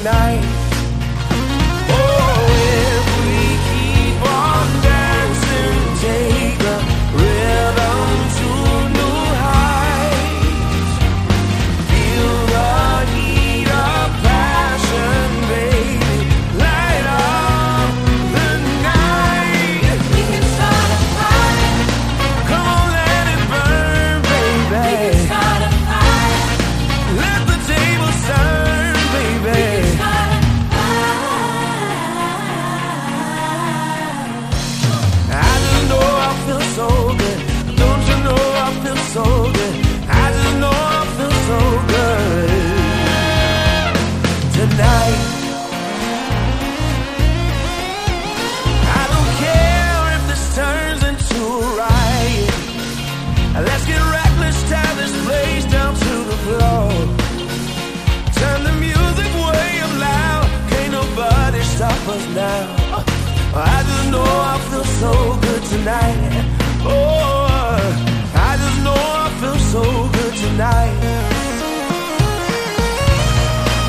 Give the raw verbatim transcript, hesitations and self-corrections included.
tonight. Oh, if we keep on dancing, take the rhythm to new heights. Feel the heat of passion, baby, light up the night. We can start a fire. Come on, let it burn, baby. We can start a fire. Let the table turn, baby. We can start a fire. I just know I feel so good. Don't you know I feel so good? I just know I feel so good tonight. I don't care if this turns into a riot. Let's get reckless, tie this place down to the floor. Turn the music way up loud. Can't nobody stop us now. I just know I feel so good tonight.